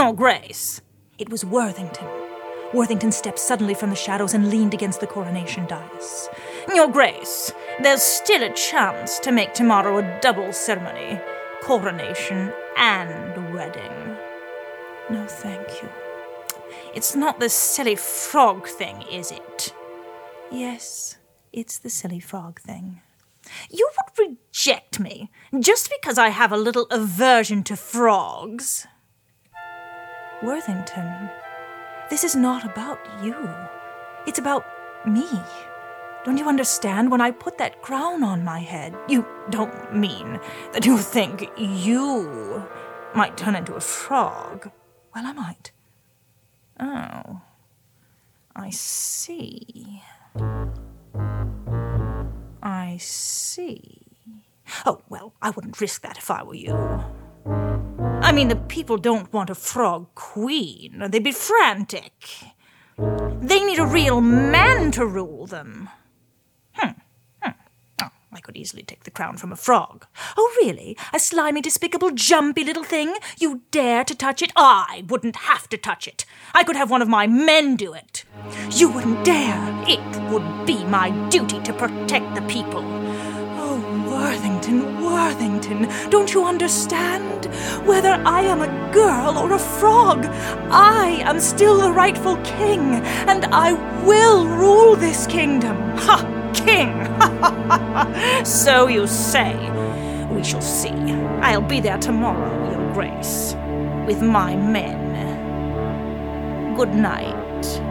Your Grace. It was Worthington. Worthington stepped suddenly from the shadows and leaned against the coronation dais. Your Grace, there's still a chance to make tomorrow a double ceremony. Coronation and wedding. No, thank you. It's not the silly frog thing, is it? Yes, it's the silly frog thing. You would reject me just because I have a little aversion to frogs. Worthington, this is not about you. It's about me. Don't you understand? When I put that crown on my head, you don't mean that you think you might turn into a frog. Well, I might. Oh, I see. I see. Oh, well, I wouldn't risk that if I were you. I mean, the people don't want a frog queen. They'd be frantic. They need a real man to rule them. Oh, I could easily take the crown from a frog. Oh, really? A slimy, despicable, jumpy little thing? You dare to touch it? I wouldn't have to touch it. I could have one of my men do it. You wouldn't dare. It would be my duty to protect the people. Oh, Worthington, don't you understand? Whether I am a girl or a frog, I am still the rightful king, and I will rule this kingdom. Ha! King! So you say. We shall see. I'll be there tomorrow, Your Grace, with my men. Good night.